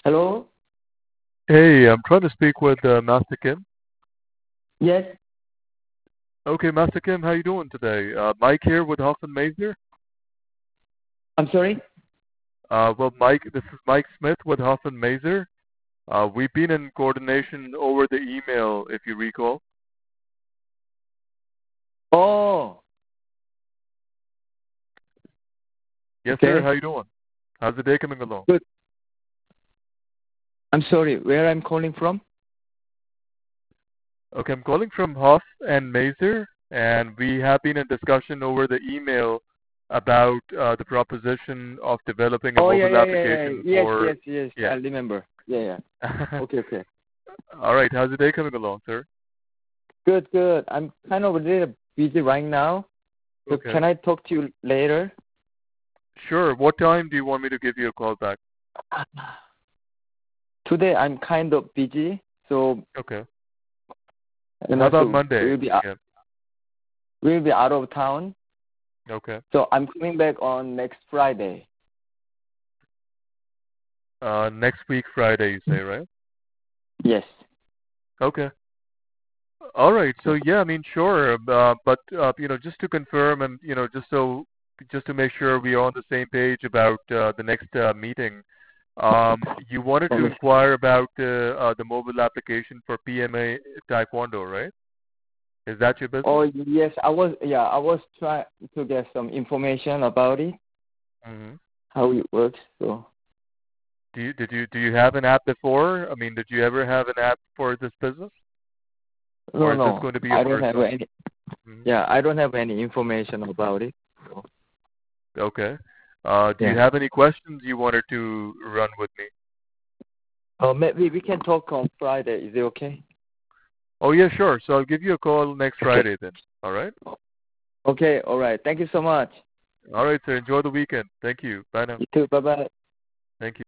Hello? Hey, I'm trying to speak with Master Kim. Yes. Okay, Master Kim, how you doing today? Mike here with Hoffman Mazer. I'm sorry? Well, Mike, this is Mike Smith with Hoffman Mazer. We've been in coordination over the email, if you recall. Oh, Yes, sir. okay. How you doing? How's the day coming along? Good. I'm sorry. Where I'm calling from? Okay, I'm calling from Hoff and Mazer, and we have been in discussion over the email about the proposition of developing a Oh, yeah, mobile yeah, yeah, yeah. application Yes, for. yes, yes. I Yeah. remember. Yeah, yeah. Okay, okay. All right. How's the day coming along, sir? Good, good. I'm kind of a little busy right now. So Okay. can I talk to you later? Sure. What time do you want me to give you a call back? Today I'm kind of busy, so Okay. and How about also Monday? Yeah. we'll be out of town. Okay. So I'm coming back on next Friday. Next week, Friday, you say, right? Yes. Okay. All right. So Yeah. yeah, I mean, sure. But just to confirm, and just to make sure we are on the same page about the next meeting. You wanted to Okay. inquire about the mobile application for PMA Taekwondo, right? Is that your business? Oh yes, I was trying to get some information about it, Mm-hmm. how it works. So Do you have an app before? I mean, did you ever have an app for this business, or no, is this no, going to be your I don't first have time? any. Hmm. Yeah, I don't have any information about it. So, Okay. Do you yeah. have any questions you wanted to run with me? Maybe we can talk on Friday. Is it okay? Oh yeah, sure. So I'll give you a call next Okay. Friday then. All right. Okay. All right. Thank you so much. All right, sir. Enjoy the weekend. Thank you. Bye now. You too. Bye bye. Thank you.